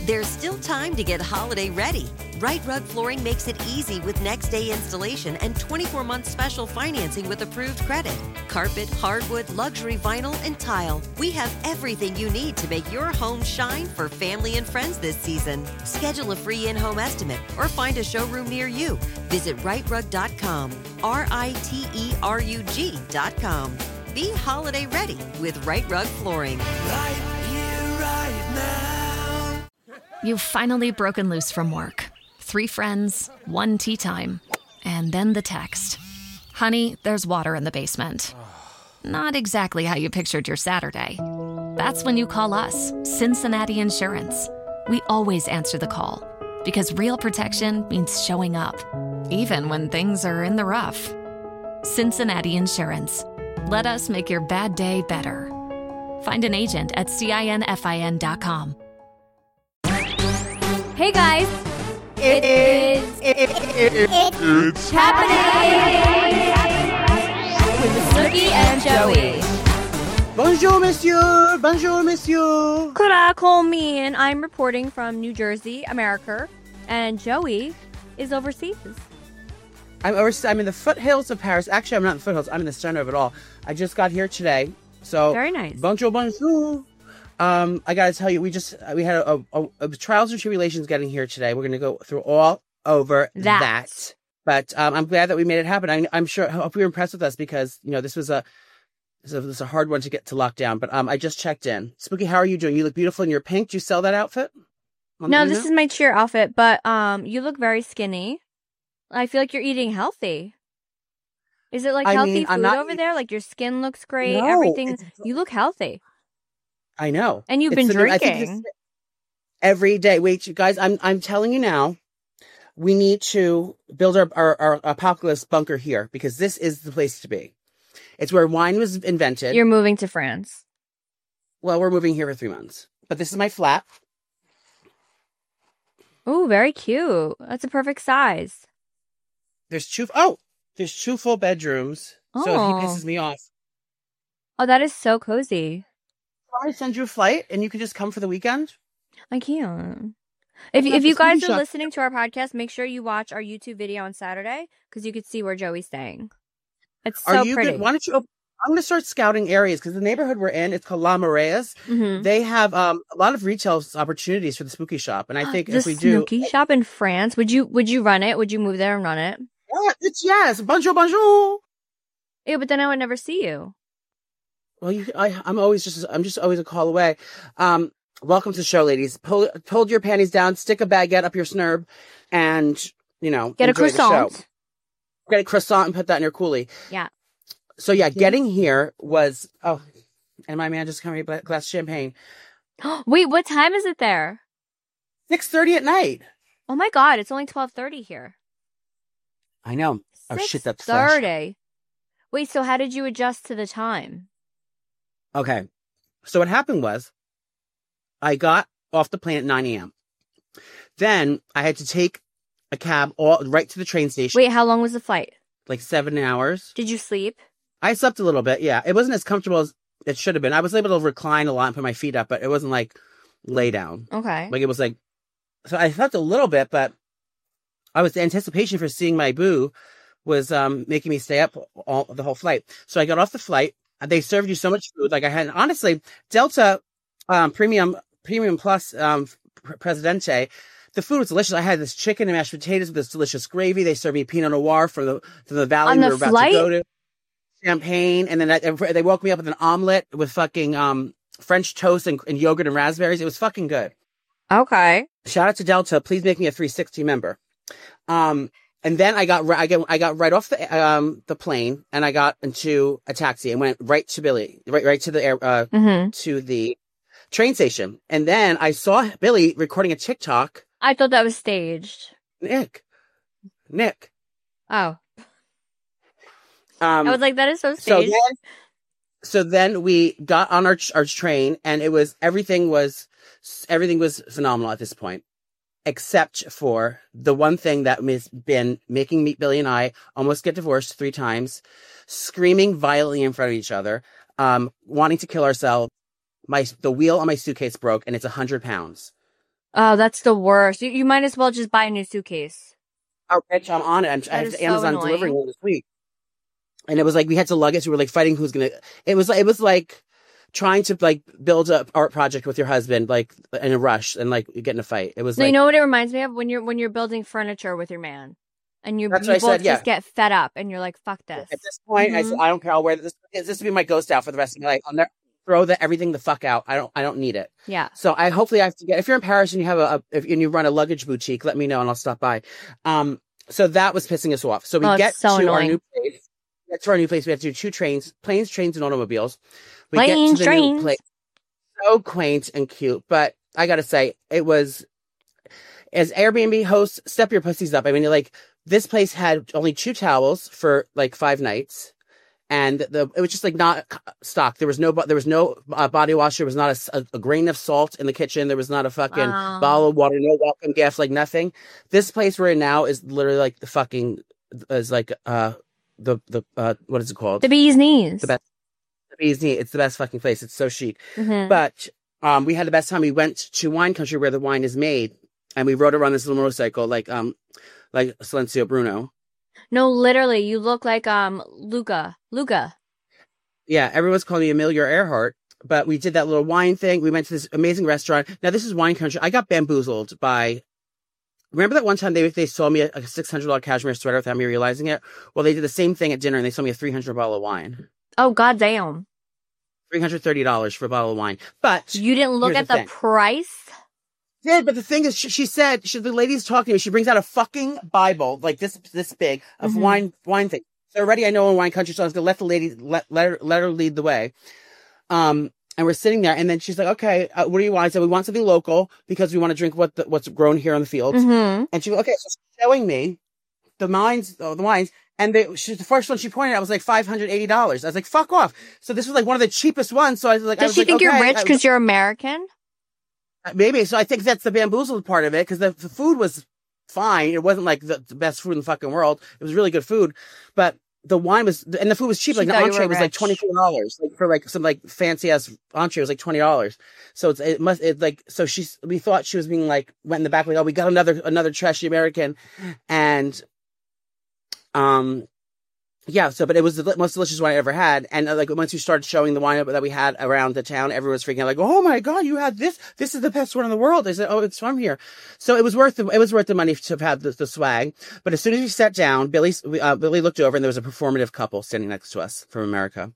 There's still time to get holiday ready. Right Rug Flooring makes it easy with next-day installation and 24-month special financing with approved credit. Carpet, hardwood, luxury vinyl, and tile. We have everything you need to make your home shine for family and friends this season. Schedule a free in-home estimate or find a showroom near you. Visit rightrug.com, RITERUG.com. Be holiday ready with Right Rug Flooring. Right here, right now. You've finally broken loose from work. 3 friends, 1 tea time, and then the text. Honey, there's water in the basement. Not exactly how you pictured your Saturday. That's when you call us, Cincinnati Insurance. We always answer the call because real protection means showing up, even when things are in the rough. Cincinnati Insurance. Let us make your bad day better. Find an agent at CINFIN.com. Hey guys, it's happening with Snooki and Joey. Bonjour, monsieur. Bonjour, monsieur. Cora Coleman. I'm reporting from New Jersey, America, and Joey is overseas. I'm in the foothills of Paris. Actually, I'm not in the foothills. I'm in the center of it all. I just got here today. So very nice. Bonjour, bonjour. I gotta tell you, we had a trials and tribulations getting here today. We're gonna go through all over that. But I'm glad that we made it happen. I'm sure. I hope you're impressed with us because this was a hard one to get to lock down. But I just checked in. Spooky, how are you doing? You look beautiful in your pink. Do you sell that outfit? No, this is my cheer outfit. But you look very skinny. I feel like you're eating healthy. Is it like healthy food over there? Like your skin looks great. No, everything. You look healthy. I know. And you've been drinking every day. Wait, you guys, I'm telling you now, we need to build our apocalypse bunker here because this is the place to be. It's where wine was invented. You're moving to France. Well, we're moving here for 3 months. But this is my flat. Oh, very cute. That's a perfect size. There's 2 full bedrooms. So if he pisses me off. Oh, that is so cozy. I send you a flight and you can just come for the weekend? I can't. If you guys are listening to our podcast, make sure you watch our YouTube video on Saturday because you could see where Joey's staying. It's so pretty. Good? Why don't you? I'm going to start scouting areas because the neighborhood we're in, it's called La Mareas. Mm-hmm. They have a lot of retail opportunities for the Spooky Shop, and I think if we do, the Spooky Shop in France, would you run it? Would you move there and run it? Yes. Bonjour, bonjour. Yeah, but then I would never see you. Well, I'm just always a call away. Welcome to the show, ladies. Pull your panties down, stick a baguette up your snurb, and get a croissant. Get a croissant and put that in your coolie. Yeah. So yeah, getting here was and my man just got me a glass of champagne. Wait, what time is it there? 6:30 at night. Oh my God, it's only 12:30 here. I know. Oh shit, that's fresh. 6:30. Wait, so how did you adjust to the time? Okay. So what happened was I got off the plane at 9 a.m. Then I had to take a cab right to the train station. Wait, how long was the flight? Like 7 hours. Did you sleep? I slept a little bit, yeah. It wasn't as comfortable as it should have been. I was able to recline a lot and put my feet up, but it wasn't like lay down. Okay. Like it was like, so I slept a little bit, but the anticipation for seeing my boo was making me stay up the whole flight. So I got off the flight. They served you so much food. Like I had, honestly, Delta Premium Plus Presidente. The food was delicious. I had this chicken and mashed potatoes with this delicious gravy. They served me Pinot Noir from the valley we were about to go to. Champagne, and then they woke me up with an omelet with fucking French toast and yogurt and raspberries. It was fucking good. Okay. Shout out to Delta. Please make me a 360 member. And then I got right off the plane and I got into a taxi and went right to Billy, right to the to the train station. And then I saw Billy recording a TikTok. I thought that was staged. Nick. Oh. I was like, that is so staged. So then we got on our train and everything was phenomenal at this point. Except for the one thing that has been making Billy and I almost get divorced 3 times, screaming violently in front of each other, wanting to kill ourselves. The wheel on my suitcase broke and it's 100 pounds. Oh, that's the worst. You might as well just buy a new suitcase. Oh, bitch, I'm on it. I have Amazon delivering one this week. And it was like, we had to lug it. We were like fighting who's going to, it was like trying to like build an art project with your husband, like in a rush and like you get in a fight. It was you know what it reminds me of? When you're building furniture with your man and you both just get fed up and you're like, fuck this. At this point, I said, I don't care. I'll wear this. This will be my ghost out for the rest of my life. I'll never throw everything the fuck out. I don't need it. Yeah. So hopefully I have to if you're in Paris and you have and you run a luggage boutique, let me know and I'll stop by. So that was pissing us off. So we get to our new place. We have to do 2 trains, planes, trains, and automobiles. We get to the new place. So quaint and cute. But I got to say, it was, as Airbnb hosts, step your pussies up. I mean, like, this place had only 2 towels for like 5 nights. And it was just like not stocked. There was no body wash. There was not a grain of salt in the kitchen. There was not a fucking bottle of water, no welcome gifts, like nothing. This place we're in now is literally like the fucking, is like, what is it called? The bee's knees. The bee's knee. It's the best fucking place. It's so chic. Mm-hmm. But we had the best time. We went to wine country where the wine is made, and we rode around this little motorcycle like Silencio Bruno. No, literally, you look like Luca. Yeah, everyone's calling me Amelia Earhart. But we did that little wine thing. We went to this amazing restaurant. Now this is wine country. I got bamboozled by. Remember that one time they sold me a $600 cashmere sweater without me realizing it? Well, they did the same thing at dinner, and they sold me a $300 bottle of wine. Oh, goddamn. $330 for a bottle of wine. But you didn't look at the price? Yeah, but the thing is, she said, the lady's talking to me, she brings out a fucking Bible, like this big, of wine thing. So already I know in wine country, so I was going to let the lady, let her lead the way. And we're sitting there, and then she's like, okay, what do you want? I said, we want something local because we want to drink what's grown here on the fields. Mm-hmm. And she goes, okay, so she's showing me the wines, and the first one she pointed out was like $580. I was like, fuck off. So this was like one of the cheapest ones. So I was like, does she think you're rich because you're American? Maybe. So I think that's the bamboozled part of it, because the food was fine. It wasn't like the best food in the fucking world. It was really good food, but the wine was, and the food was cheap. Like the entree was like $24. Like for like some like fancy ass entree was like $20. So we thought she was being like, went in the back like, oh, we got another trashy American. And, yeah, but it was the most delicious wine I ever had. And like once you started showing the wine that we had around the town, everyone was freaking out like, oh my God, you had this. This is the best one in the world. I said, oh, it's from here. So it was worth the money to have the swag. But as soon as we sat down, Billy looked over and there was a performative couple standing next to us from America.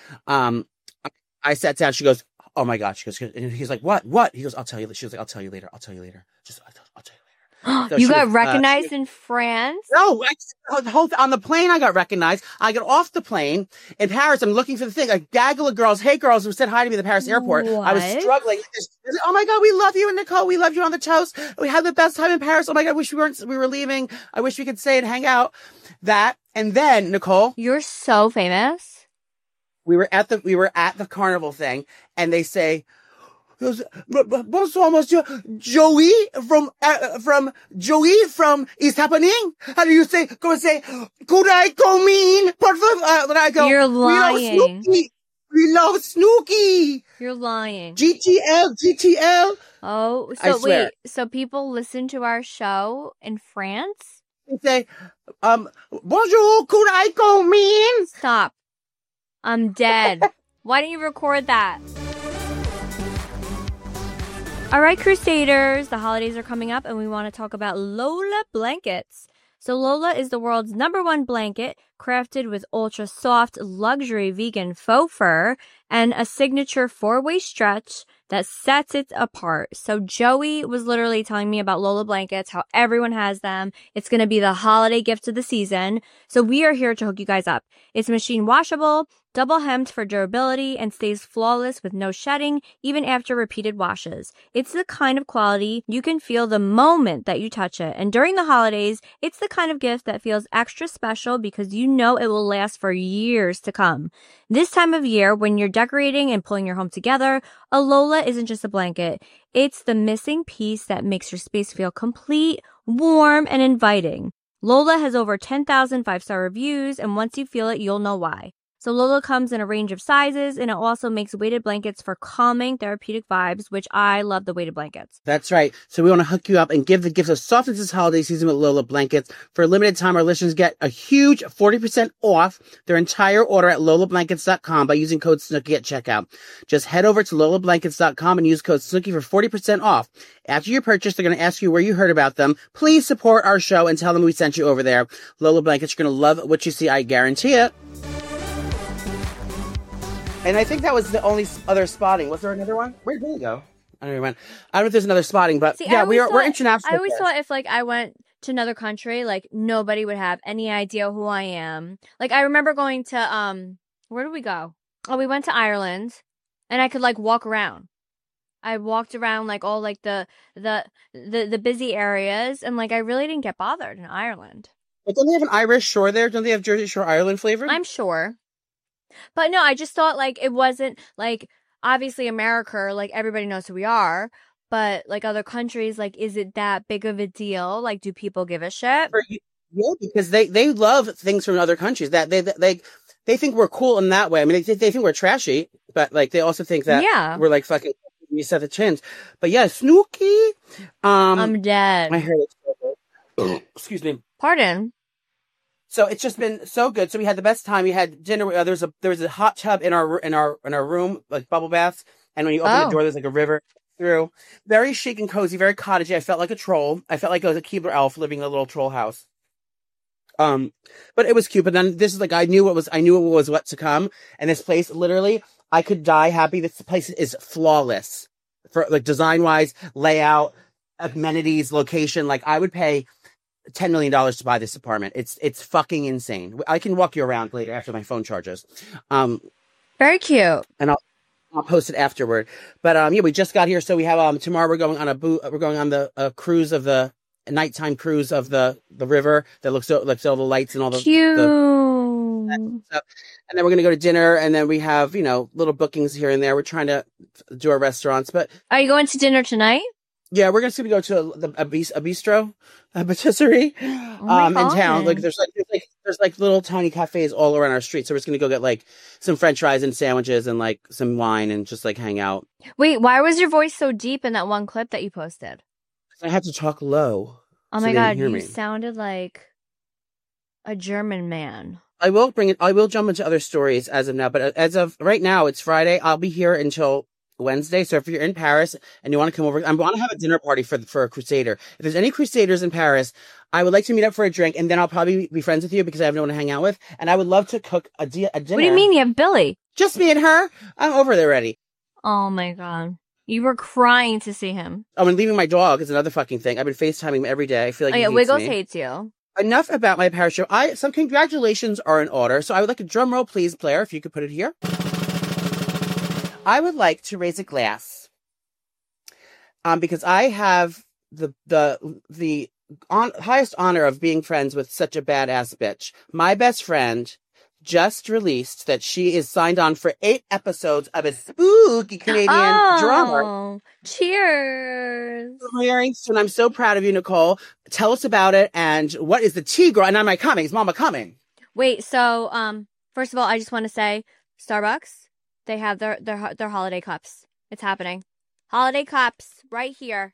I sat down. She goes, oh my God. She goes, and he's like, what? He goes, I'll tell you. She was like, I'll tell you later. Just, I'll tell you later. So you got recognized in France? No, on the plane I got recognized. I got off the plane in Paris. I'm looking for the thing. A gaggle of girls, hey girls, who said hi to me at the Paris airport. What? I was struggling. Oh my God, we love you and Nicole. We loved you on the toast. We had the best time in Paris. Oh my God, we were leaving. I wish we could stay and hang out. That, and then Nicole, you're so famous. We were at the carnival thing, and they say, bonsoir, monsieur. Joey from Is Happening. How do you say? Go and say, could I come in? Then I go, you're lying. We love Snooki. You're lying. GTL. Oh, so wait. So people listen to our show in France? They say, bonjour, could I come in? Stop. I'm dead. Why didn't you record that? All right, Crusaders, the holidays are coming up and we want to talk about Lola blankets. So Lola is the world's #1 blanket, crafted with ultra soft, luxury vegan faux fur and a signature 4-way stretch that sets it apart. So Joey was literally telling me about Lola blankets, how everyone has them. It's going to be the holiday gift of the season. So we are here to hook you guys up. It's machine washable, double hemmed for durability, and stays flawless with no shedding, even after repeated washes. It's the kind of quality you can feel the moment that you touch it. And during the holidays, it's the kind of gift that feels extra special because you know it will last for years to come. This time of year, when you're decorating and pulling your home together, a Lola isn't just a blanket. It's the missing piece that makes your space feel complete, warm, and inviting. Lola has over 10,000 5-star reviews, and once you feel it, you'll know why. So Lola comes in a range of sizes, and it also makes weighted blankets for calming therapeutic vibes, which I love the weighted blankets. That's right. So we want to hook you up and give the gift of softness this holiday season with Lola blankets. For a limited time, our listeners get a huge 40% off their entire order at lolablankets.com by using code Snooki at checkout. Just head over to lolablankets.com and use code Snooki for 40% off. After your purchase, they're going to ask you where you heard about them. Please support our show and tell them we sent you over there. Lola Blankets, you're going to love what you see. I guarantee it. And I think that was the only other spotting. Was there another one? Where did Billy go? I don't know. I don't know if there's another spotting, but See, yeah, we're international. I always thought if like I went to another country, like nobody would have any idea who I am. Like I remember going to where did we go? Oh, we went to Ireland, and I could like walk around. I walked around like all like the busy areas, and like I really didn't get bothered in Ireland. But don't they have an Irish Shore there? Don't they have Jersey Shore Ireland flavor? I'm sure. But no, I just thought like it wasn't like obviously America, like everybody knows who we are, but like other countries, like is it that big of a deal? Like do people give a shit? Yeah, because they love things from other countries that they think we're cool in that way. I mean, they think we're trashy, but like they also think that we're like fucking we set the chins. But yeah, Snooki. I'm dead. My hair looks excuse me. Pardon. So it's just been so good. So we had the best time. We had dinner. There was a hot tub in our room, like bubble baths. And when you open the door, there's like a river through. Very chic and cozy, very cottagey. I felt like a troll. I felt like I was a Keebler elf living in a little troll house. But it was cute. But then this is like I knew what was what to come. And this place, literally, I could die happy. This place is flawless for like design wise, layout, amenities, location. Like I would pay $10 million to buy this apartment. It's fucking insane. I can walk you around later after my phone charges. Very cute. And I'll post it afterward. But yeah, we just got here, so we have tomorrow we're going on the cruise of the nighttime cruise of the river that looks all the lights and all the cute. And then we're gonna go to dinner, and then we have little bookings here and there. We're trying to do our restaurants, but are you going to dinner tonight? Yeah, we're just gonna go to a bistro, a patisserie, in town. Like there's little tiny cafes all around our street. So we're just gonna go get like some French fries and sandwiches and like some wine and just like hang out. Wait, why was your voice so deep in that one clip that you posted? I had to talk low. Oh my god, you sounded like a German man. I will jump into other stories as of now, but as of right now, it's Friday. I'll be here until Wednesday. So if you're in Paris and you want to come over, I want to have a dinner party for a Crusader. If there's any Crusaders in Paris, I would like to meet up for a drink, and then I'll probably be friends with you because I have no one to hang out with. And I would love to cook a dinner. What do you mean you have Billy? Just me and her. I'm over there already. Oh my god. You were crying to see him. Oh, and leaving my dog is another fucking thing. I've been FaceTiming him every day. I feel like Wiggles hates you. Enough about my Paris trip. Some congratulations are in order. So I would like a drum roll, please, Blair, if you could put it here. I would like to raise a glass, because I have the highest honor of being friends with such a badass bitch. My best friend just released that she is signed on for 8 episodes of a spooky Canadian drama. Cheers! And I'm so proud of you, Nicole. Tell us about it, and what is the tea, girl? And am I coming? Is Mama coming? Wait, so first of all, I just want to say, Starbucks, they have their holiday cups. It's happening. Holiday cups right here.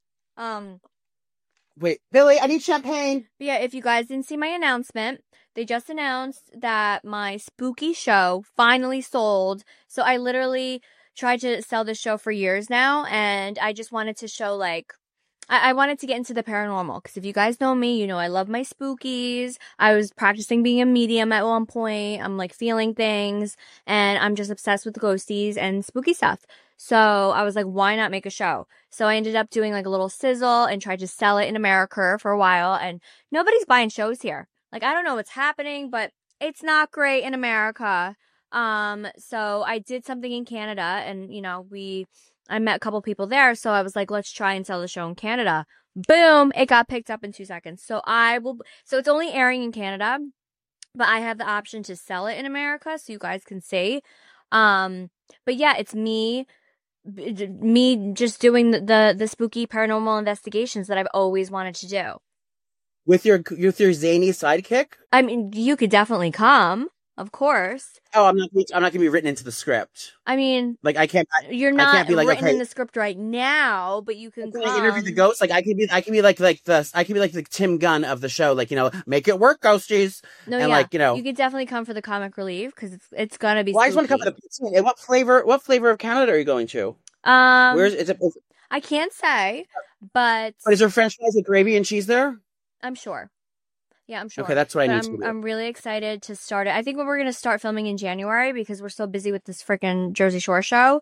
Wait, Billy, I need champagne. But yeah, if you guys didn't see my announcement, they just announced that my spooky show finally sold. So I literally tried to sell this show for years now, and I just wanted to show I wanted to get into the paranormal, because if you guys know me, you know I love my spookies. I was practicing being a medium at one point. I'm like feeling things, and I'm just obsessed with ghosties and spooky stuff. So I was like, why not make a show? So I ended up doing like a little sizzle and tried to sell it in America for a while, and nobody's buying shows here. Like, I don't know what's happening, but it's not great in America. So I did something in Canada, and I met a couple people there, so I was like, let's try and sell the show in Canada. Boom! It got picked up in 2 seconds. So it's only airing in Canada, but I have the option to sell it in America, so you guys can see. But yeah, it's me just doing the spooky paranormal investigations that I've always wanted to do. With your zany sidekick? I mean, you could definitely come. of course. Oh, I'm not going to be written into the script. I mean, Like I can't be like, written okay, in the script right now, but you can when I interview the ghost, like I can be like the Tim Gunn of the show, like, you know, make it work, ghosties. No, and yeah. like, you know, you could definitely come for the comic relief because it's gonna be. well, I just want to come spooky. for the. And what flavor of Canada are you going to? Where's is it? I can't say, but Is there French fries with gravy and cheese there? I'm sure. Yeah, I'm sure. Okay, that's what I But need to do. I'm really excited to start it. I think we're going to start filming in January because we're so busy with this freaking Jersey Shore show.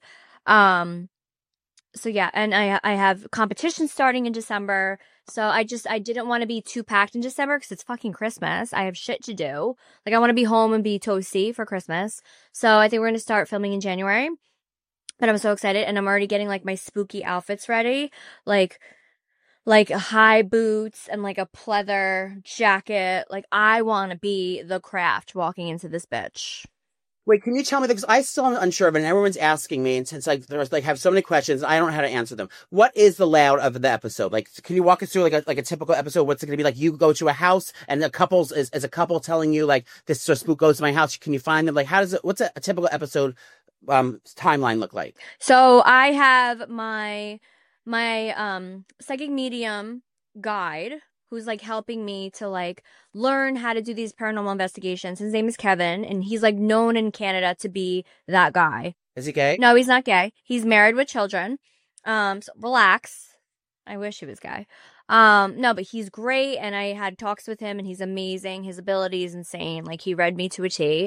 So yeah, and I have competition starting in December. So I didn't want to be too packed in December because it's fucking Christmas. I have shit to do. Like I want to be home and be toasty for Christmas. So I think we're going to start filming in January. But I'm so excited, and I'm already getting like my spooky outfits ready, like high boots and like a pleather jacket. Like I want to be the Craft walking into this bitch. Wait, can you tell me, because I still am unsure of it, and everyone's asking me, and since like there's like have so many questions, I don't know how to answer them. What is the layout of the episode? Like, can you walk us through like a typical episode? What's it going to be like? You go to a house, and the couples is a couple telling you like this spook goes to my house. Can you find them? Like, what's a typical episode timeline look like? So I have my psychic medium guide who's like helping me to like learn how to do these paranormal investigations. His name is Kevin, and he's like known in Canada to be that guy. Is he gay? No, he's not gay. He's married with children. So relax. I wish he was gay. No, but he's great, and I had talks with him, and he's amazing. His ability is insane. Like he read me to a T.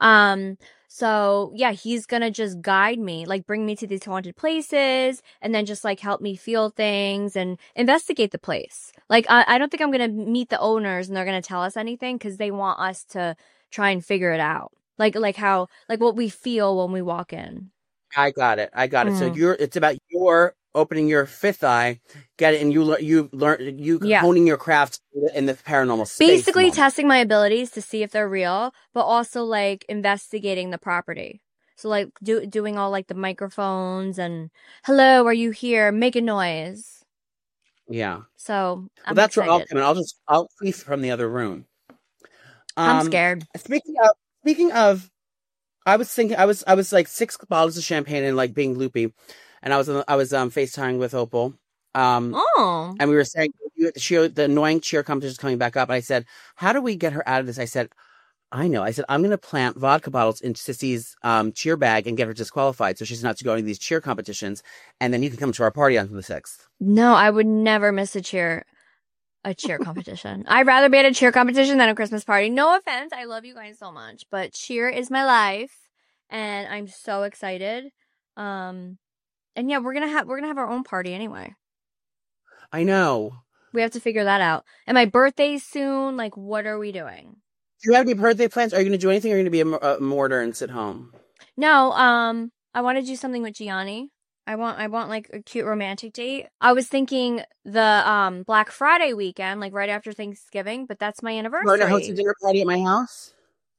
So yeah, he's gonna just guide me, like bring me to these haunted places, and then just like help me feel things and investigate the place. Like I don't think I'm gonna meet the owners and they're gonna tell us anything because they want us to try and figure it out. Like what we feel when we walk in. I got it. So it's about your opening your fifth eye, get it, and you honing your craft in the paranormal space. Basically moment. testing my abilities to see if they're real, but also like investigating the property. So like doing all like the microphones and hello, are you here? Make a noise. Yeah. So that's excited. where I'll come in. I'll leave from the other room. I'm scared. Speaking of, I was thinking I was like 6 bottles of champagne and like being loopy, and I was FaceTiming with Opal. And we were saying the annoying cheer competition is coming back up. And I said, how do we get her out of this? I said, I know. I said, I'm going to plant vodka bottles in Sissy's cheer bag and get her disqualified so she's not going to these cheer competitions. And then you can come to our party on the 6th. No, I would never miss a cheer competition. I'd rather be at a cheer competition than a Christmas party. No offense. I love you guys so much, but cheer is my life, and I'm so excited. And yeah, we're gonna have our own party anyway. I know. We have to figure that out. And my birthday's soon. Like, what are we doing? Do you have any birthday plans? Are you going to do anything, or are you going to be a mortar and sit home? No. I want to do something with Gianni. I want like a cute romantic date. I was thinking the Black Friday weekend, like right after Thanksgiving, but that's my anniversary. We're going to host a dinner party at my house?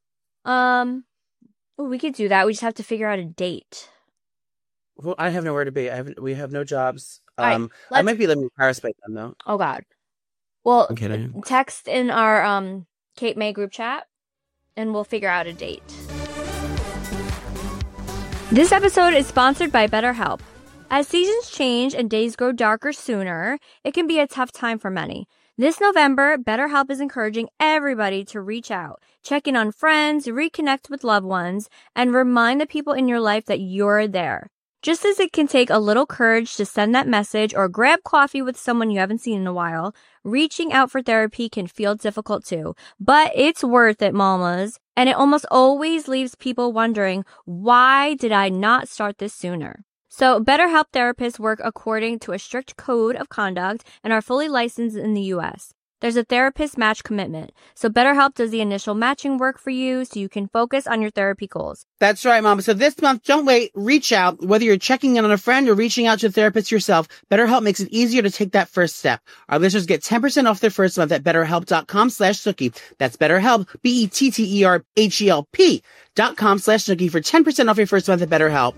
We could do that. We just have to figure out a date. Well, I have nowhere to be. We have no jobs. Right, I might be living in Paris by then, though. Oh God. Well, I'm kidding. Text in our Kate May group chat, and we'll figure out a date. This episode is sponsored by BetterHelp. As seasons change and days grow darker sooner, it can be a tough time for many. This November, BetterHelp is encouraging everybody to reach out, check in on friends, reconnect with loved ones, and remind the people in your life that you're there. Just as it can take a little courage to send that message or grab coffee with someone you haven't seen in a while, reaching out for therapy can feel difficult too. But it's worth it, mamas. And it almost always leaves people wondering, why did I not start this sooner? So BetterHelp therapists work according to a strict code of conduct and are fully licensed in the U.S. There's a therapist match commitment. So BetterHelp does the initial matching work for you so you can focus on your therapy goals. That's right, Mama. So this month, don't wait. Reach out. Whether you're checking in on a friend or reaching out to a therapist yourself, BetterHelp makes it easier to take that first step. Our listeners get 10% off their first month at BetterHelp.com/Snooki. That's BetterHelp, BetterHelp.com/Snooki for 10% off your first month at BetterHelp.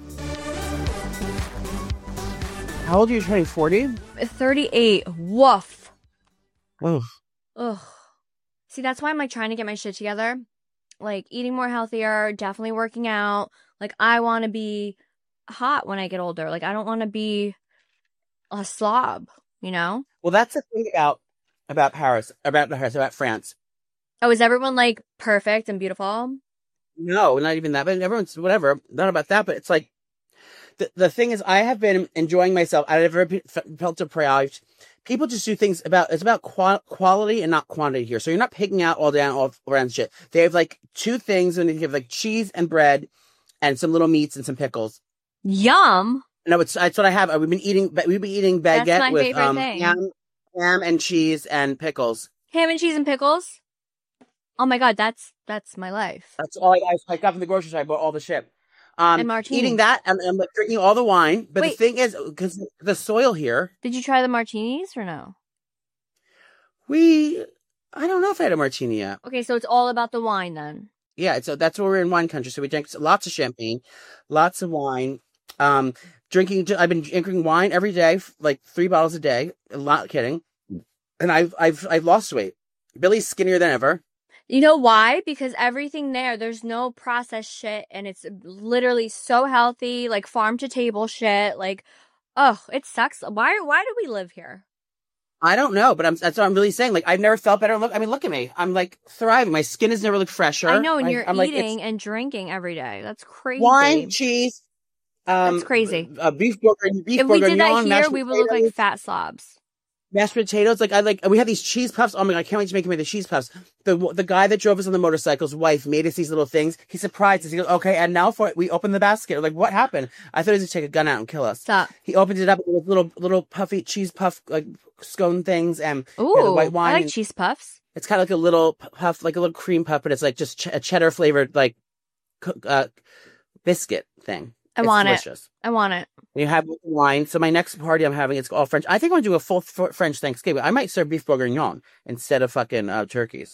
How old are you turning? 40? 38. Woof. Whoa. Ugh. See, that's why I'm like trying to get my shit together. like eating more healthier, definitely working out. Like I want to be hot when I get older. Like I don't want to be a slob, you know? Well, that's the thing about Paris, about France. Oh, is everyone like perfect and beautiful? No, not even that. But everyone's whatever. Not about that. But it's like the thing is, I have been enjoying myself. I never felt deprived. People just do things it's about quality and not quantity here. So you're not picking out all around shit. They have like two things, and they have like cheese and bread, and some little meats and some pickles. Yum. No, it's what I have. We've been eating baguette That's my with favorite thing. ham and cheese and pickles. Ham and cheese and pickles. Oh my God, that's my life. That's all I got from the grocery store. I bought all the shit. And martini. Eating that and like, drinking all the wine. But Wait. the thing is, because the soil here. Did you try the martinis or no? I don't know if I had a martini yet. Okay, so it's all about the wine then. Yeah, so that's where we're in wine country. So we drank lots of champagne, lots of wine. I've been drinking wine every day, like 3 bottles a day. I'm not kidding. And I've lost weight. Billy's skinnier than ever. You know why? Because everything there's no processed shit, and it's literally so healthy, like farm to table shit. Like, oh, it sucks. Why do we live here? I don't know, but that's what I'm really saying. Like, I've never felt better. Look at me. I'm like thriving. My skin has never looked fresher. I know, and you're I'm eating like, and drinking every day. That's crazy. Wine, cheese. That's crazy. Beef burger. If we did that here, we would look like fat slobs. Mashed potatoes, we have these cheese puffs. Oh my God, I can't wait to make the cheese puffs. The guy that drove us on the motorcycle's wife made us these little things. He surprised us. He goes, okay, and now for it, we open the basket. We're like, what happened? I thought he was going to take a gun out and kill us. Stop. He opened it up with little puffy cheese puff, like scone things and the white wine. I like cheese puffs. It's kind of like a little puff, like a little cream puff, but it's like just a cheddar flavored, like, biscuit thing. I want delicious. I want it. You have wine. So my next party I'm having, it's all French. I think I'm going to do a full French Thanksgiving. I might serve beef bourguignon instead of fucking turkeys.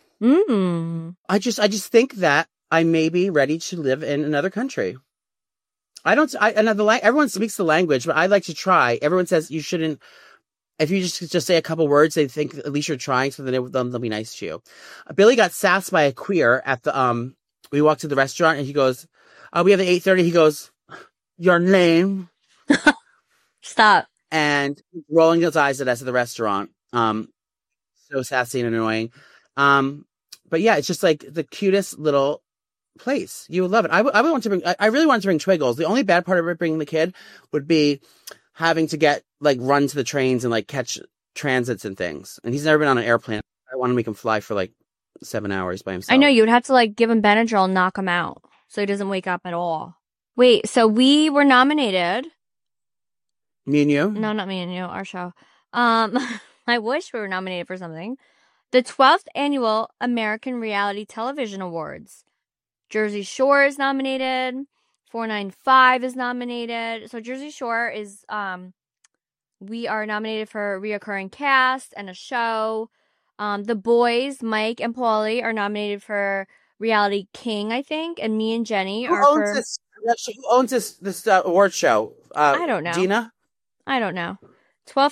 I just think that I may be ready to live in another country. Everyone speaks the language, but I like to try. Everyone says you shouldn't. If you just say a couple words, they think at least you're trying, so then they'll be nice to you. Billy got sassed by a queer at the we walked to the restaurant and he goes, we have the 8:30. He goes, your name? Stop. And rolling his eyes at us at the restaurant. So sassy and annoying. But yeah, it's just like the cutest little place. You would love it. I really want to bring Twiggles. The only bad part of bringing the kid would be having to run to the trains and like catch transits and things. And he's never been on an airplane. I want to make him fly for like 7 hours by himself. I know, you would have to like give him Benadryl and knock him out so he doesn't wake up at all. Wait, so we were nominated. Me and you? No, not me and you, our show. I wish we were nominated for something. The 12th Annual American Reality Television Awards. Jersey Shore is nominated. 495 is nominated. So Jersey Shore is, we are nominated for reoccurring cast and a show. The boys, Mike and Paulie, are nominated for Reality King, I think. And me and Jenny Who owns this award show? I don't know. Gina? I don't know. 12th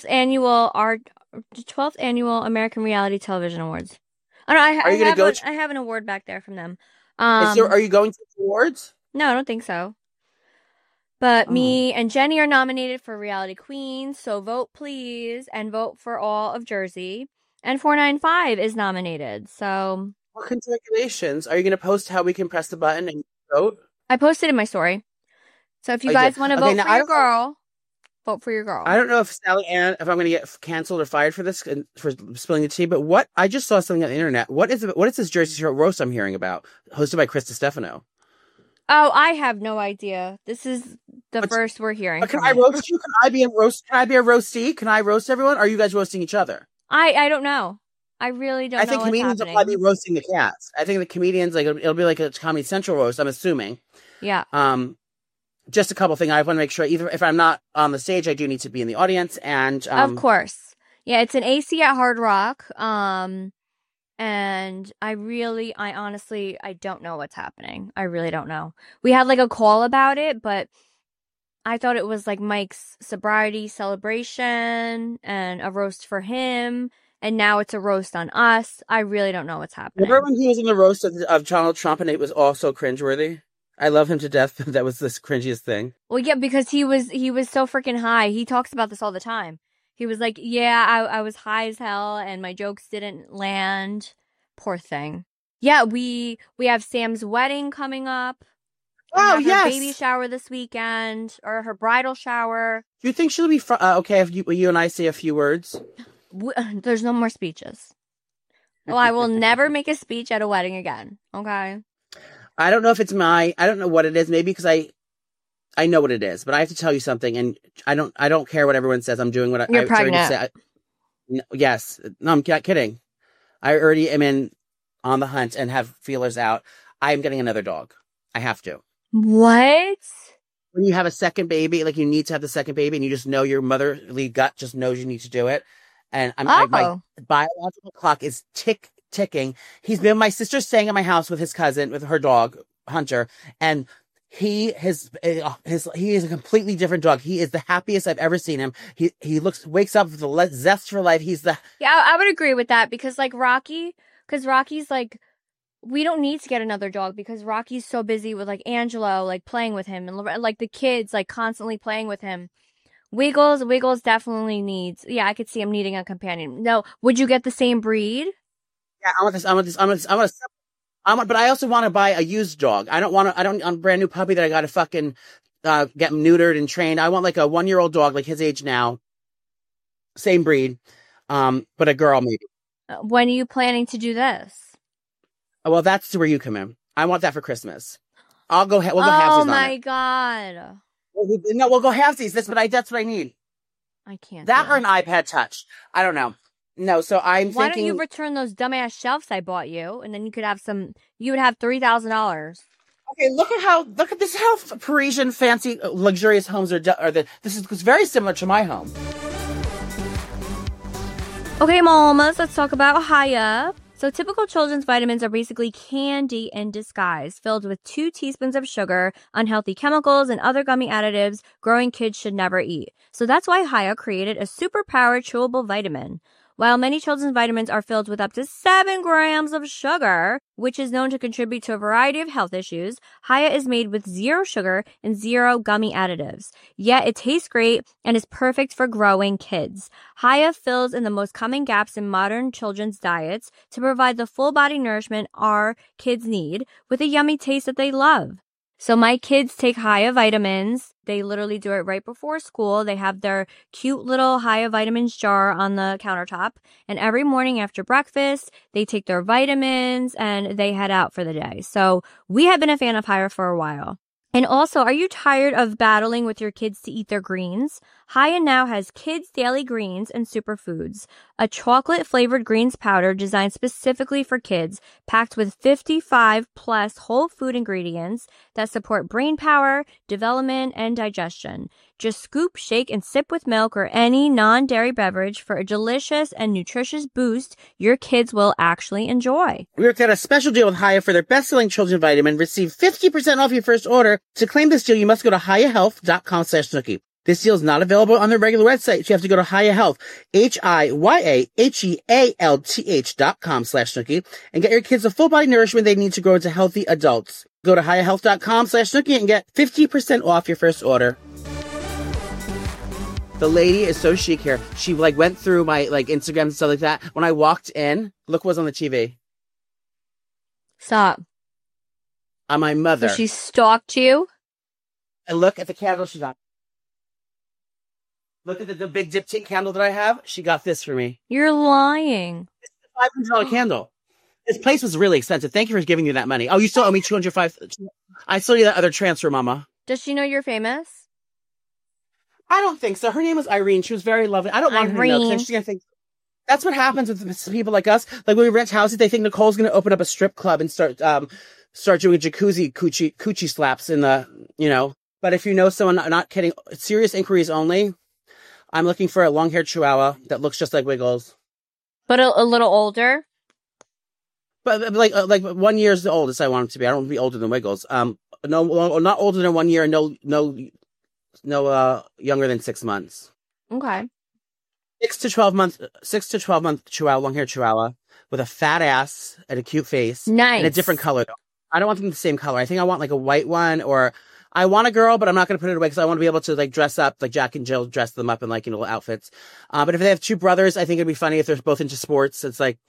Annual American Reality Television Awards. Oh, no, I have an award back there from them. Are you going to the awards? No, I don't think so. But me and Jenny are nominated for Reality Queen, so vote please and vote for all of Jersey. And 495 is nominated, so... Well, congratulations. Are you going to post how we can press the button and vote? I posted in my story. So if you guys want to vote for your girl, vote for your girl. I don't know if Sally Ann, if I'm going to get canceled or fired for this, for spilling the tea, but I just saw something on the internet. What is this Jersey Shore roast I'm hearing about, hosted by Chris Stefano? Oh, I have no idea. This is the first we're hearing. Can I roast you? Can I be a roastee? Can I roast everyone? Or are you guys roasting each other? I don't know. I really don't know. I think comedians will probably be roasting the cats. I think the comedians, it'll be like a Comedy Central roast, I'm assuming. Yeah. Just a couple things. I want to make sure, either if I'm not on the stage, I do need to be in the audience. And of course. Yeah, it's an AC at Hard Rock. And I honestly don't know what's happening. I really don't know. We had like a call about it, but I thought it was like Mike's sobriety celebration and a roast for him. and now it's a roast on us. I really don't know what's happening. Remember when he was in the roast of Donald Trump and it was all so cringeworthy? I love him to death. That was the cringiest thing. Well, yeah, because he was so freaking high. He talks about this all the time. He was like, yeah, I was high as hell and my jokes didn't land. Poor thing. Yeah, we have Sam's wedding coming up. Oh, yes. Her baby shower this weekend, or her bridal shower. Do you think she'll be okay if you and I say a few words? There's no more speeches. Well, I will never make a speech at a wedding again. Okay. I don't know if it's I don't know what it is. Maybe because I know what it is, but I have to tell you something, and I don't care what everyone says. I'm doing what You're pregnant. Say. Yes. No, I'm not kidding. I already am on the hunt and have feelers out. I am getting another dog. I have to. What? When you have a second baby, like you need to have the second baby, and you just know your motherly gut just knows you need to do it. And my biological clock is ticking. He's been my sister's staying at my house with his cousin, with her dog Hunter, and he is a completely different dog. He is the happiest I've ever seen him. He wakes up with the zest for life. Yeah, I would agree with that because Rocky's like, we don't need to get another dog because Rocky's so busy with like Angelo, like playing with him, and like the kids like constantly playing with him. Wiggles definitely needs. Yeah, I could see him needing a companion. No, would you get the same breed? Yeah, but I also want to buy a used dog. I don't want a brand new puppy that I got to fucking get neutered and trained. I want like a 1-year-old dog, like his age now, same breed, but a girl maybe. When are you planning to do this? Well, that's where you come in. I want that for Christmas. We'll go halvesies on it. Oh my God. No, we'll go halvesies. That's what I need. I can't. That or an iPad Touch. I don't know. No, so I'm thinking. Why don't you return those dumbass shelves I bought you, and then you could have you would have $3,000. Okay, look at this, how Parisian fancy luxurious homes are. This is very similar to my home. Okay, mamas, let's talk about Hiya. So typical children's vitamins are basically candy in disguise, filled with 2 teaspoons of sugar, unhealthy chemicals, and other gummy additives growing kids should never eat. So that's why Hiya created a super-powered chewable vitamin. While many children's vitamins are filled with up to 7 grams of sugar, which is known to contribute to a variety of health issues, Hiya is made with 0 sugar and 0 gummy additives. Yet it tastes great and is perfect for growing kids. Hiya fills in the most common gaps in modern children's diets to provide the full body nourishment our kids need with a yummy taste that they love. So my kids take Hiya vitamins. They literally do it right before school. They have their cute little Hiya vitamins jar on the countertop. And every morning after breakfast, they take their vitamins and they head out for the day. So we have been a fan of Hiya for a while. And also, are you tired of battling with your kids to eat their greens? Hiya now has Kids Daily Greens and Superfoods, a chocolate-flavored greens powder designed specifically for kids, packed with 55-plus whole food ingredients that support brain power, development, and digestion. Just scoop, shake, and sip with milk or any non-dairy beverage for a delicious and nutritious boost your kids will actually enjoy. We worked out a special deal with Hiya for their best-selling children's vitamin. Receive 50% off your first order. To claim this deal, you must go to hiyahealth.com/Snooki. This deal is not available on their regular website, so you have to go to Hiya Health, HIYAHEALTH.com/Snooki, and get your kids the full body nourishment they need to grow into healthy adults. Go to hiyahealth.com/Snooki and get 50% off your first order. The lady is so chic here. She went through my Instagram and stuff like that. When I walked in, look what was on the TV. Stop. On my mother. So she stalked you? And look at the candle she got. Look at the big diptyque candle that I have. She got this for me. You're lying. It's a $500 candle. This place was really expensive. Thank you for giving me that money. Oh, you still owe me $205. I still need that other transfer, Mama. Does she know you're famous? I don't think so. Her name was Irene. She was very lovely. I don't want her to know. She's gonna think. That's what happens with people like us. Like when we rent houses, they think Nicole's going to open up a strip club and start doing jacuzzi coochie slaps in the, But if you know someone, not kidding, serious inquiries only. I'm looking for a long-haired Chihuahua that looks just like Wiggles, but a little older. But like 1 year is the oldest I want him to be. I don't want to be older than Wiggles. No, not older than 1 year, and no younger than 6 months. Okay. 6 to 12 month Chihuahua, long hair Chihuahua with a fat ass and a cute face. Nice. And a different color though. I don't want them the same color. I think I want like a white one, or I want a girl, but I'm not going to put it away because I want to be able to like dress up like Jack and Jill dress them up in like, little outfits. But if they have two brothers, I think it'd be funny if they're both into sports. It's like,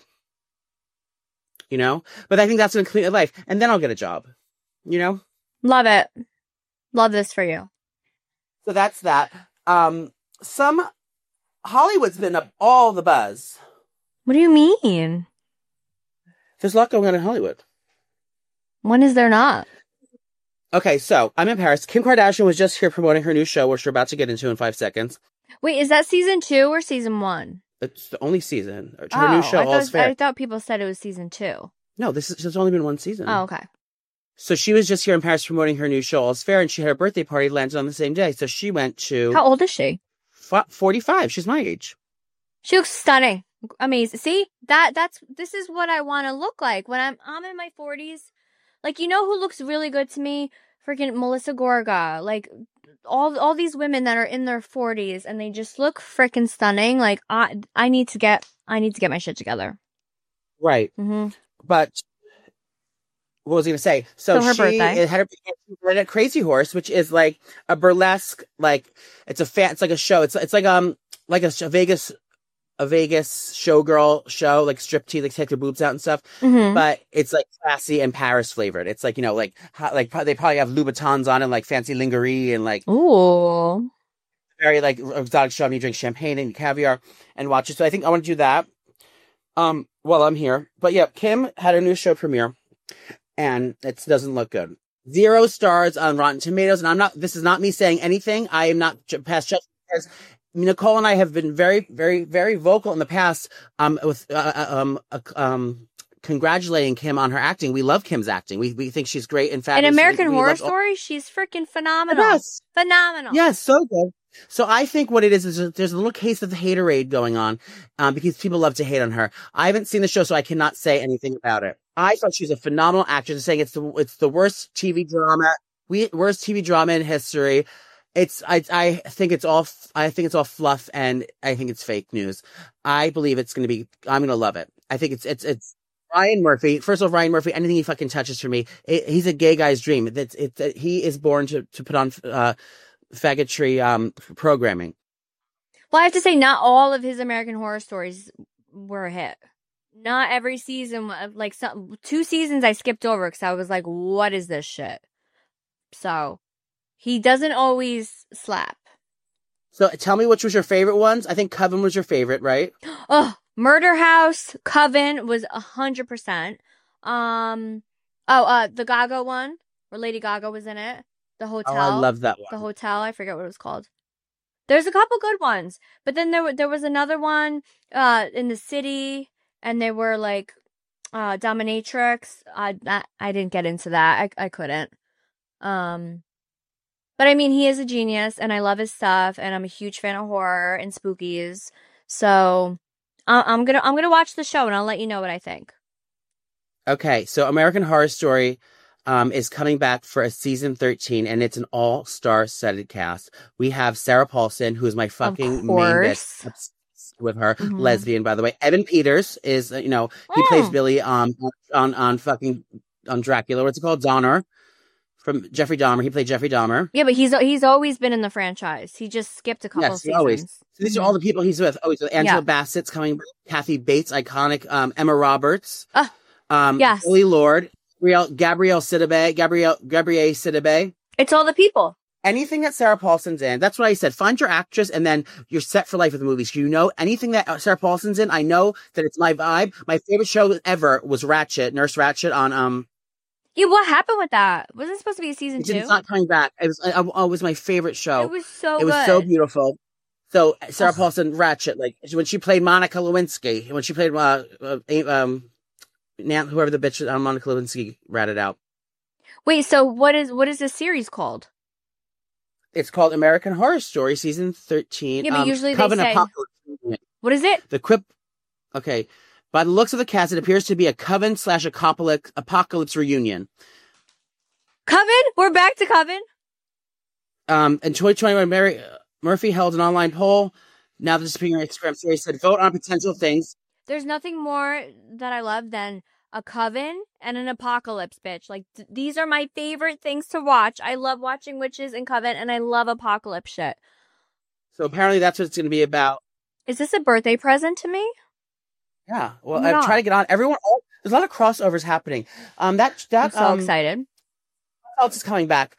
but I think that's going to clean their life. And then I'll get a job, Love it. Love this for you. So that's that. Some Hollywood's been up all the buzz. What do you mean? There's a lot going on in Hollywood. When is there not? Okay, so I'm in Paris. Kim Kardashian was just here promoting her new show, which we're about to get into in 5 seconds. Wait, is that season 2 or season 1? It's the only season. Her new show, All's Fair. I thought people said it was season 2. No, there's only been one season. Oh, okay. So she was just here in Paris promoting her new show, All's Fair, and she had her birthday party landed on the same day. So she went to... How old is she? 45. She's my age. She looks stunning. Amazing. See? This is what I want to look like when I'm in my 40s. Like, who looks really good to me? Freaking Melissa Gorga. Like, all these women that are in their 40s and they just look freaking stunning. Like, I need to get my shit together. Right. Mm-hmm. But what was I going to say? So her birthday. Had a Crazy Horse, which is like a burlesque, like it's like a show. It's like a Vegas showgirl show, like striptease, like take their boobs out and stuff. Mm-hmm. But it's like classy and Paris flavored. It's like, like they probably have Louboutins on and like fancy lingerie and like, ooh, very like exotic show. And you drink champagne and caviar and watch it. So I think I want to do that. While I'm here. But yeah, Kim had her new show premiere and it doesn't look good. 0 stars on Rotten Tomatoes. And this is not me saying anything. I am not past judgment because Nicole and I have been very, very, very vocal in the past, with, congratulating Kim on her acting. We love Kim's acting. We think she's great. In fact, in American Horror Story, she's freaking phenomenal. Yes. Phenomenal. Yes, so good. So I think what it is there's a little case of the haterade going on, because people love to hate on her. I haven't seen the show, so I cannot say anything about it. I thought she's a phenomenal actress. I'm saying it's the worst TV drama, worst TV drama in history. I think it's all fluff and I think it's fake news. I believe I'm going to love it. I think it's Ryan Murphy. First of all, Ryan Murphy, anything he fucking touches for me, he's a gay guy's dream. He is born to put on, faggotry, programming. Well, I have to say, not all of his American Horror Stories were a hit. Not every season, like 2 seasons I skipped over because I was like, what is this shit? So, he doesn't always slap. So tell me which was your favorite ones. I think Coven was your favorite, right? Oh, Murder House, Coven was 100%. The Gaga one, where Lady Gaga was in it. The Hotel. Oh, I love that one. The Hotel, I forget what it was called. There's a couple good ones. But then there was another one in the city, and they were like dominatrix. I didn't get into that. I couldn't. But I mean, he is a genius, and I love his stuff, and I'm a huge fan of horror and spookies. So I'm gonna watch the show, and I'll let you know what I think. Okay, so American Horror Story is coming back for a season 13, and it's an all-star studded cast. We have Sarah Paulson, who is my fucking main bitch. With her, lesbian, by the way. Evan Peters is, he plays Billy on Dracula. What's it called? Donner. From Jeffrey Dahmer. He played Jeffrey Dahmer. Yeah, but he's always been in the franchise. He just skipped a couple seasons. Always. So these are all the people he's with. Oh, so Angela Bassett's coming. Kathy Bates, iconic. Emma Roberts. Yes. Billy Lord. Gabrielle Sidibe. It's all the people. Anything that Sarah Paulson's in, that's what I said. Find your actress and then you're set for life with the movies. Anything that Sarah Paulson's in, I know that it's my vibe. My favorite show ever was Ratched, Nurse Ratched on, Yeah, what happened with that? Wasn't it supposed to be a season 2? It's not coming back. It was my favorite show. It was so good. It was so beautiful. So Sarah Paulson Ratched, like when she played Monica Lewinsky, when she played whoever the bitch on Monica Lewinsky ratted out. Wait, so what is this series called? It's called American Horror Story season 13. Yeah, but usually Coven they say Apocalypse. What is it? Okay. By the looks of the cast, it appears to be a Coven/Apocalypse reunion. Coven? We're back to Coven? In 2021, Murphy held an online poll Now this being her Instagram story said, vote on potential things. There's nothing more that I love than a coven and an apocalypse, bitch. Like, these are my favorite things to watch. I love watching witches and coven, and I love apocalypse shit. So apparently that's what it's going to be about. Is this a birthday present to me? Yeah. Well, I'm trying to get on. Everyone, there's a lot of crossovers happening. I'm so excited. What else is coming back?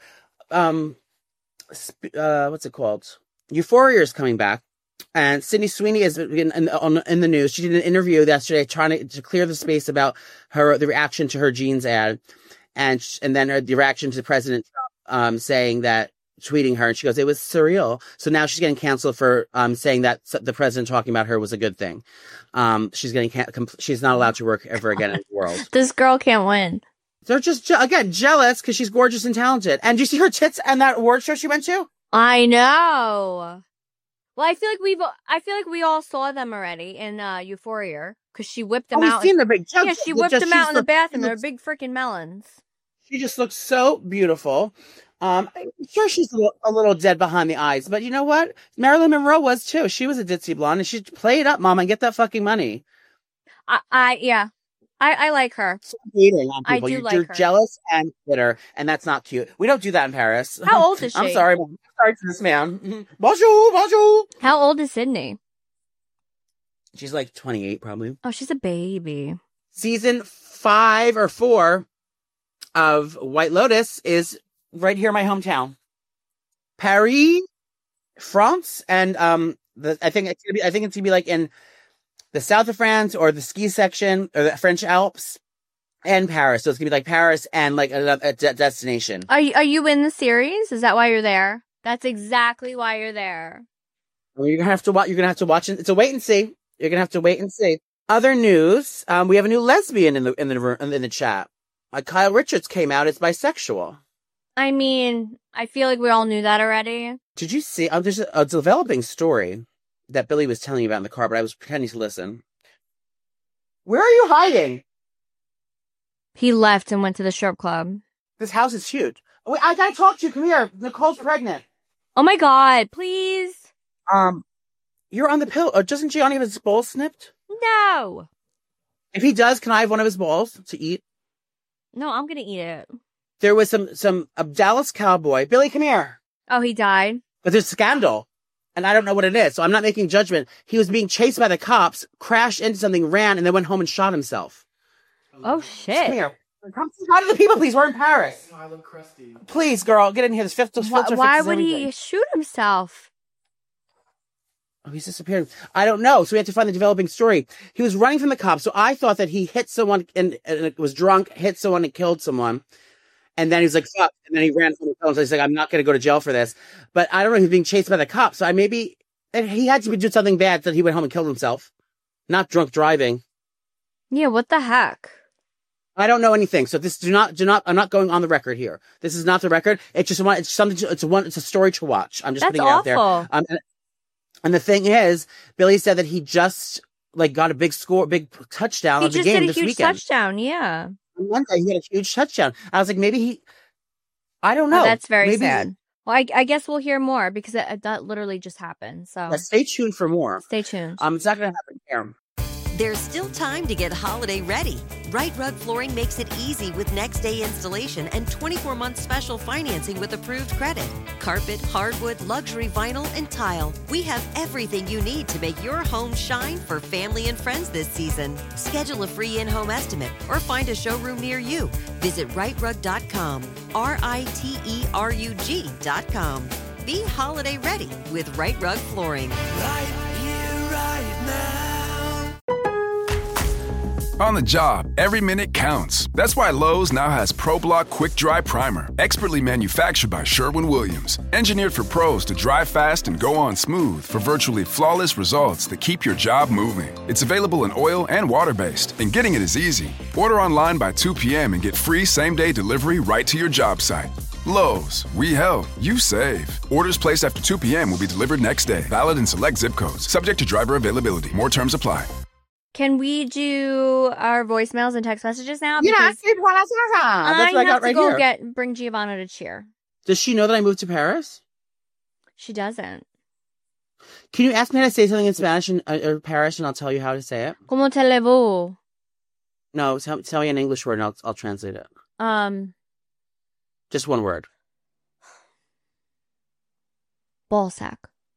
What's it called? Euphoria is coming back. And Sydney Sweeney is in the news. She did an interview yesterday trying to clear the space about the reaction to her jeans ad, and then the reaction to President Trump tweeting her, and she goes, it was surreal. So now she's getting canceled for saying that the president talking about her was a good thing. She's not allowed to work ever again in the world. This girl can't win. They're just again jealous because she's gorgeous and talented. And do you see her tits and that award show she went to? I know. Well, I feel like we all saw them already in Euphoria because she whipped them out. We've seen the big jugs. Yeah, she whipped them out in the bathroom. They're big freaking melons. She just looks so beautiful. I'm sure she's a little dead behind the eyes, but you know what? Marilyn Monroe was too. She was a ditzy blonde, and she played up, mama, and get that fucking money. I like her. So hating on people. You're her. Jealous and bitter, and that's not cute. We don't do that in Paris. How old is she? I'm sorry. I'm sorry to this man. Bonjour, bonjour. How old is Sydney? She's like 28, probably. Oh, she's a baby. Season 5 or 4 of White Lotus is right here in my hometown, Paris, France, and I think it's gonna be like in the south of France or the ski section or the French Alps and Paris. So it's gonna be like Paris and like a destination. Are you in the series? Is that why you're there? That's exactly why you're there. Well, you're gonna have to watch it. It's a wait and see. You're gonna have to wait and see. Other news: we have a new lesbian in the chat. Kyle Richards came out as bisexual. I mean, I feel like we all knew that already. Did you see? There's a developing story that Billy was telling me about in the car, but I was pretending to listen. Where are you hiding? He left and went to the strip club. This house is huge. Wait, I gotta talk to you. Come here. Nicole's pregnant. Oh my God, please. You're on the pill. Doesn't Gianni have his balls snipped? No. If he does, can I have one of his balls to eat? No, I'm gonna eat it. There was some Dallas cowboy. Billy, come here. Oh, he died? But there's a scandal. And I don't know what it is, so I'm not making judgment. He was being chased by the cops, crashed into something, ran, and then went home and shot himself. Oh, shit. Come here. Come say hi to the people, please. We're in Paris. I love crusty. Please, girl, get in here. This filter Why would he shoot himself? Oh, he's disappeared. I don't know. So we have to find the developing story. He was running from the cops, so I thought that he hit someone and was drunk, hit someone and killed someone. And then he was like, fuck. And then he ran from the phone. So he's like, I'm not going to go to jail for this. But I don't know. He's being chased by the cops. So he had to do something bad that he went home and killed himself. Not drunk driving. Yeah, what the heck? I don't know anything. So this do not, I'm not going on the record here. This is not the record. It's a story to watch. I'm just putting it out there. And the thing is, Billy said that he just got a big touchdown of the game this weekend. He just did a huge touchdown. Yeah. One day he had a huge touchdown. I was like, maybe I don't know. Oh, that's very sad. Well, I guess we'll hear more because that literally just happened. So stay tuned for more. Stay tuned. It's not going to happen here. There's still time to get holiday ready. Right Rug Flooring makes it easy with next day installation and 24-month special financing with approved credit. Carpet, hardwood, luxury vinyl, and tile. We have everything you need to make your home shine for family and friends this season. Schedule a free in-home estimate or find a showroom near you. Visit rightrug.com, RITERUG.com. Be holiday ready with Right Rug Flooring. Right here, right now. On the job, every minute counts. That's why Lowe's now has ProBlock Quick Dry Primer, expertly manufactured by Sherwin-Williams. Engineered for pros to dry fast and go on smooth for virtually flawless results that keep your job moving. It's available in oil and water-based, and getting it is easy. Order online by 2 p.m. and get free same-day delivery right to your job site. Lowe's, we help, you save. Orders placed after 2 p.m. will be delivered next day. Valid in select zip codes. Subject to driver availability. More terms apply. Can we do our voicemails and text messages now? Yes, That's what I got right here. Bring Giovanna to cheer. Does she know that I moved to Paris? She doesn't. Can you ask me how to say something in Spanish or Parish, and I'll tell you how to say it? ¿Cómo te levo? No, tell me an English word, and I'll translate it. Just one word. Ballsack.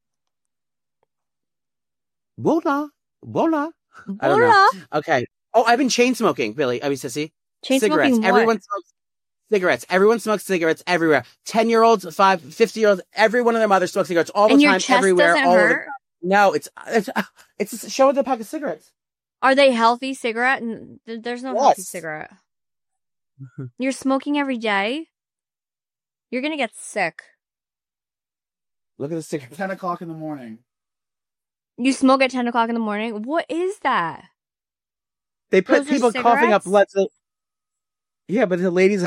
Bola. I don't know. Bola? Okay. Oh, I've been chain smoking, Billy. I mean, Sissy. Chain cigarettes. smoking what? Everyone smokes cigarettes. Everyone smokes cigarettes everywhere. 10-year-olds, 50-year-olds, every one of their mothers smokes cigarettes all the And time, your chest everywhere. doesn't all over. hurt? No, it's show with a pack of cigarettes. Are they healthy cigarette? There's no healthy Yes. cigarette. You're smoking every day? You're going to get sick. Look at the cigarette. 10 o'clock in the morning. You smoke at 10 o'clock in the morning? What is that? They put Those are people coughing up cigarettes? blood. Yeah, but the ladies.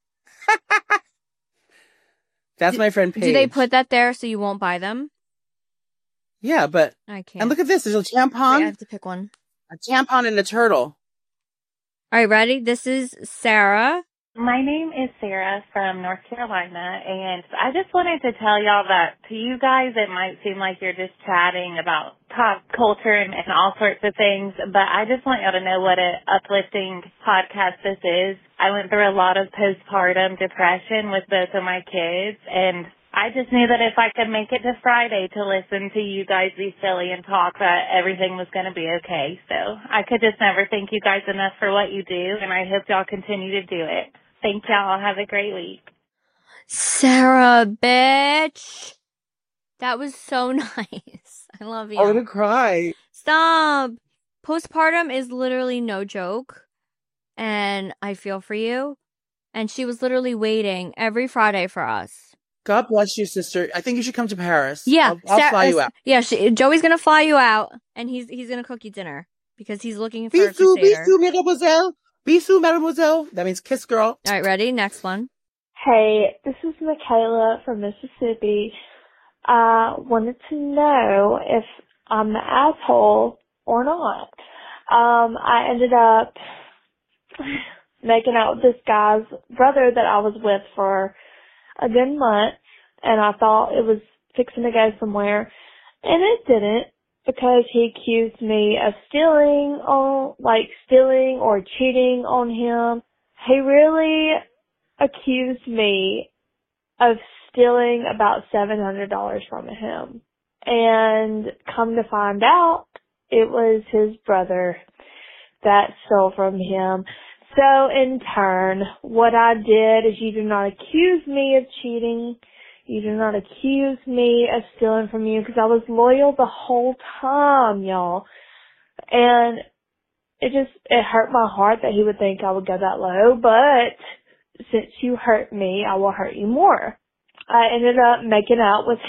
That's my friend Paige. Do they put that there so you won't buy them? Yeah, but I can't. and look at this. There's a Wait, I tampon, have to pick one. a tampon, and a turtle. All right, ready? This is Sarah. My name is Sarah from North Carolina, and I just wanted to tell y'all that to you guys it might seem like you're just chatting about pop culture and all sorts of things, but I just want y'all to know what an uplifting podcast this is. I went through a lot of postpartum depression with both of my kids, and I just knew that if I could make it to Friday to listen to you guys be silly and talk, that everything was going to be okay. So I could just never thank you guys enough for what you do, and I hope y'all continue to do it. Thank y'all. Have a great week. Sarah, bitch. That was so nice. I love you. I'm gonna cry. Stop. Postpartum is literally no joke. And I feel for you. And she was literally waiting every Friday for us. God bless you, sister. I think you should come to Paris. Yeah. I'll fly you out. Yeah, Joey's going to fly you out. And he's going to cook you dinner. Because he's looking for a Bisous, crusader. bisous, mademoiselle. Bisous, mademoiselle. That means kiss, girl. All right, ready? Next one. Hey, this is Michaela from Mississippi. I wanted to know if I'm the asshole or not. I ended up making out with this guy's brother that I was with for a good month, and I thought it was fixing to go somewhere, and it didn't, because he accused me of stealing or cheating on him. He really accused me of stealing about $700 from him. And come to find out, it was his brother that stole from him. So in turn, what I did is, you do not accuse me of cheating. You do not accuse me of stealing from you, because I was loyal the whole time, y'all. And it hurt my heart that he would think I would go that low, but since you hurt me, I will hurt you more. I ended up making out with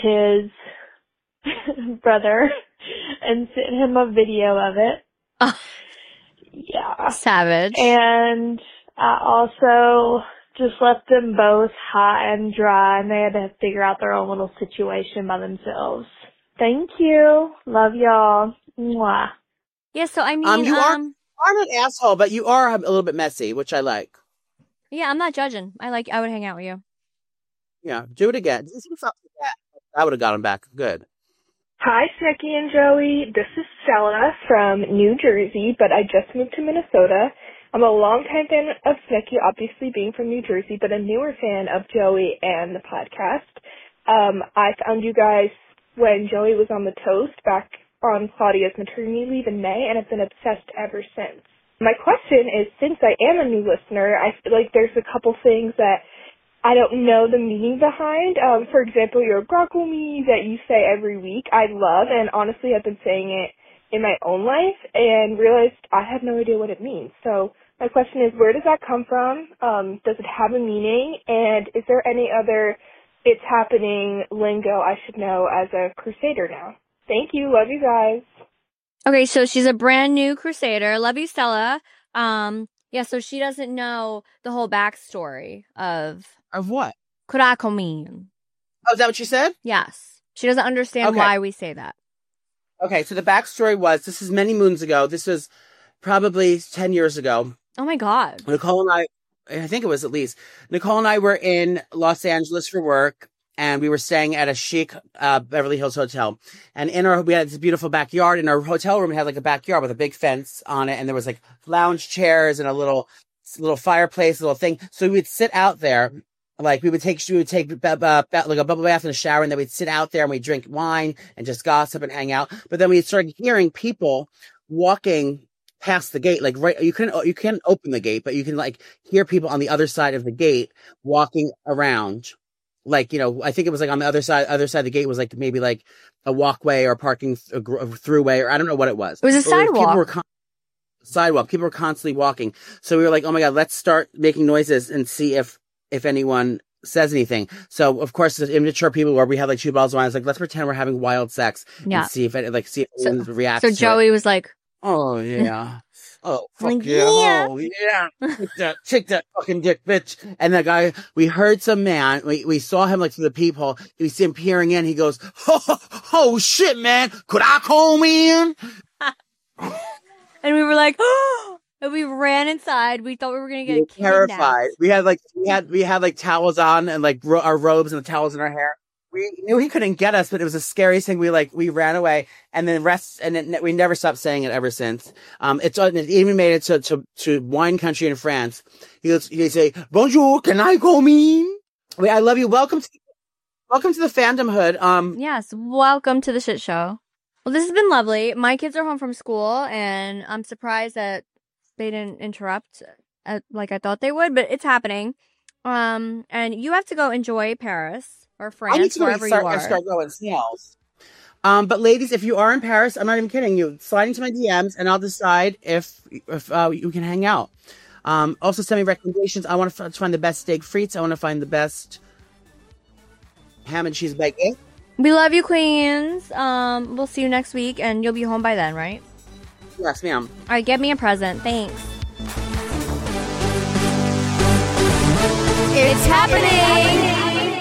his brother and sent him a video of it. Yeah. Savage. And I also just left them both high and dry, and they had to figure out their own little situation by themselves. Thank you. Love y'all. Mwah. Yeah, so I mean, You are an asshole, but you are a little bit messy, which I like. yeah, I'm not judging. I would hang out with you. Yeah, do it again. I would have got him back. Good. Hi, Snicky and Joey. This is Stella from New Jersey, but I just moved to Minnesota. I'm a longtime fan of Snicky, obviously being from New Jersey, but a newer fan of Joey and the podcast. I found you guys when Joey was on the Toast back on Claudia's maternity leave in May, and I've been obsessed ever since. My question is, since I am a new listener, I feel like there's a couple things that I don't know the meaning behind. For example, your grokko me that you say every week, I love, and honestly I've been saying it in my own life and realized I have no idea what it means. So my question is, where does that come from? Does it have a meaning? And is there any other it's happening lingo I should know as a crusader now? Thank you. Love you guys. Okay, so she's a brand new crusader. Love you, Stella. Yeah, so she doesn't know the whole backstory of what? Kurakomin. Oh, is that what you said? Yes. She doesn't understand Okay. why we say that. Okay, so the backstory was, this is many moons ago. This was probably 10 years ago. Oh my God. Nicole and I think it was at least, Nicole and I were in Los Angeles for work, and we were staying at a chic Beverly Hills hotel. And we had this beautiful backyard. In our hotel room, it had like a backyard with a big fence on it, and there was like lounge chairs and a little fireplace, a little thing. So we would sit out there. Like we would take like a bubble bath and a shower, and then we'd sit out there and we'd drink wine and just gossip and hang out. But then we started hearing people walking past the gate. Like you can't open the gate, but you can like hear people on the other side of the gate walking around. Like, I think it was like on the other side of the gate was like maybe like a walkway or parking throughway, or I don't know what it was. It was a sidewalk. Sidewalk. People were constantly walking. So we were like, oh my God, let's start making noises and see if anyone says anything. So of course, the immature people where we had like 2 bottles of wine, I was like, let's pretend we're having wild sex and see if anyone reacts. So Joey was like, oh yeah. Oh, fuck like, yeah. Oh, yeah. Take that fucking dick, bitch. And the guy, we heard some man, we saw him like through the peephole. We see him peering in. He goes, oh shit, man. Could I come in? And we were like, oh. And we ran inside. We thought we were going to get terrified. We had like towels on and like our robes and the towels in our hair. We knew he couldn't get us, but it was the scariest thing. We ran away, and then we never stopped saying it ever since. It even made it to wine country in France. He'd say, "Bonjour, can I come in?" I love you. Welcome to the fandom hood. Yes, welcome to the shit show. Well, this has been lovely. My kids are home from school, and I'm surprised that they didn't interrupt like I thought they would, but it's happening. And you have to go enjoy Paris or France, wherever you are. Start going sales. But ladies, if you are in Paris, I'm not even kidding you. Slide into my DMs, and I'll decide if you can hang out. Also, send me recommendations. I want to find the best steak frites. I want to find the best ham and cheese baguette. We love you, queens. We'll see you next week, and you'll be home by then, right? Yes, ma'am. All right, get me a present. Thanks. It's happening!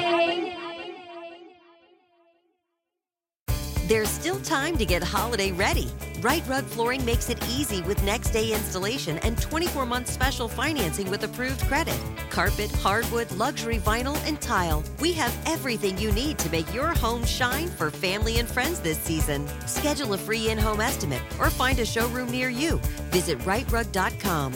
There's still time to get holiday ready. Right Rug Flooring makes it easy with next day installation and 24-month special financing with approved credit. Carpet, hardwood, luxury vinyl, and tile. We have everything you need to make your home shine for family and friends this season. Schedule a free in-home estimate or find a showroom near you. Visit rightrug.com,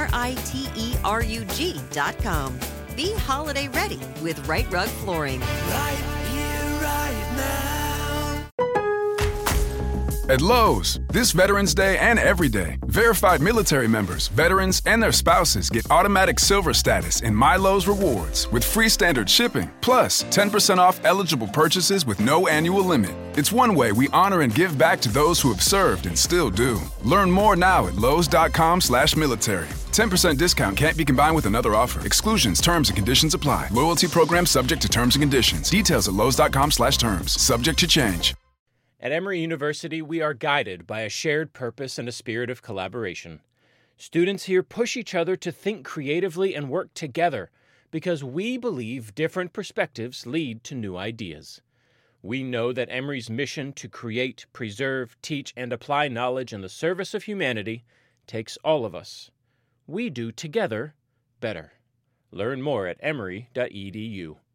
RITERUG.com. Be holiday ready with Right Rug Flooring. Right here, right now. At Lowe's, this Veterans Day and every day, verified military members, veterans, and their spouses get automatic silver status in My Lowe's Rewards with free standard shipping, plus 10% off eligible purchases with no annual limit. It's one way we honor and give back to those who have served and still do. Learn more now at lowes.com/military. 10% discount can't be combined with another offer. Exclusions, terms, and conditions apply. Loyalty program subject to terms and conditions. Details at lowes.com/terms. Subject to change. At Emory University, we are guided by a shared purpose and a spirit of collaboration. Students here push each other to think creatively and work together because we believe different perspectives lead to new ideas. We know that Emory's mission to create, preserve, teach, and apply knowledge in the service of humanity takes all of us. We do together better. Learn more at emory.edu.